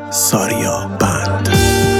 ساریا بند.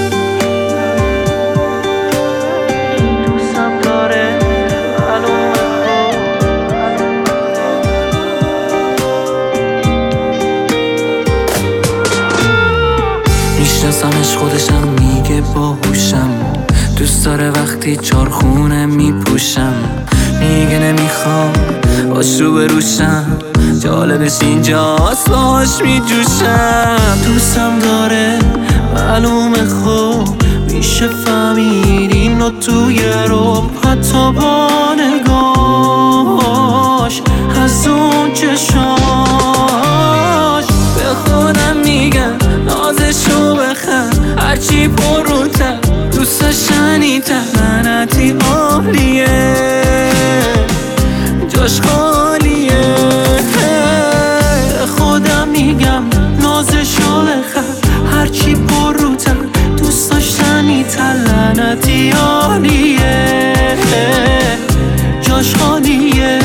میشناسمش، خودشم میگه باهوشم، دوست داره وقتی چارخونه میپوشم، میگه نمیخوام باش رو بروشم، جالبش اینجاست باش میجوشم. دوستم داره معلومه، خب میشه فهمید اینو توی رو، حتی با نگاهش از اون چشاش. به خودم میگم نازشو بخر، هرچی پروتر دوستش شنیدتر، لعنتی عالیه جاش خالیه. خودم میگم نازشو بخر، هرچی پروتر دوست داشتنی‌تر، لعنتی عالیه جاش خالیه.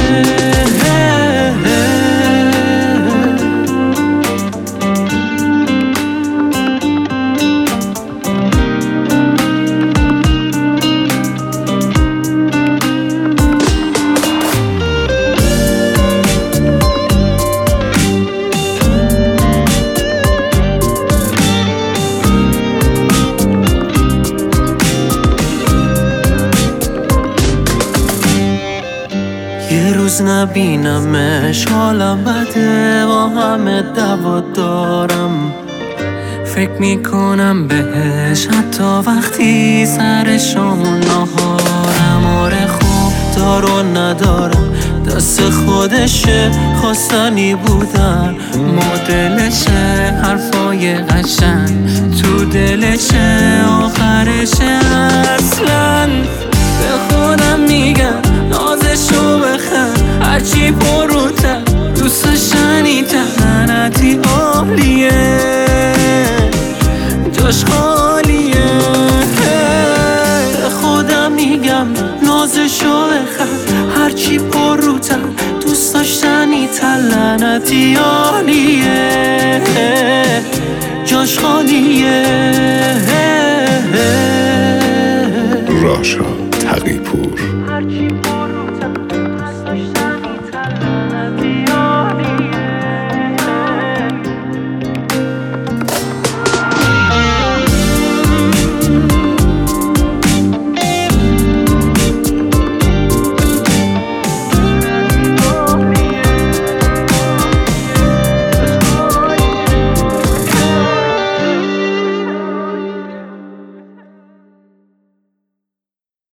یه روز نبینمش حالم بده، با همه دعوا دارم، فکر میکنم بهش حتی وقتی سر شام و نهارم. آره خوب دار و ندارم، دست خودشه، خواستنی بودن مدلشه، حرفای قشنگ تو دلشه، آخرشه اصلا. به خودم میگم نازشو بخر، هرچی پروتر دوستش شنیدتر، لعنتی عالیه جاش خالیه. به خودم میگم نازشو بخر، هرچی پروتر دوست داشتنی‌تر، لعنتی عالیه جاش خالیه. راشا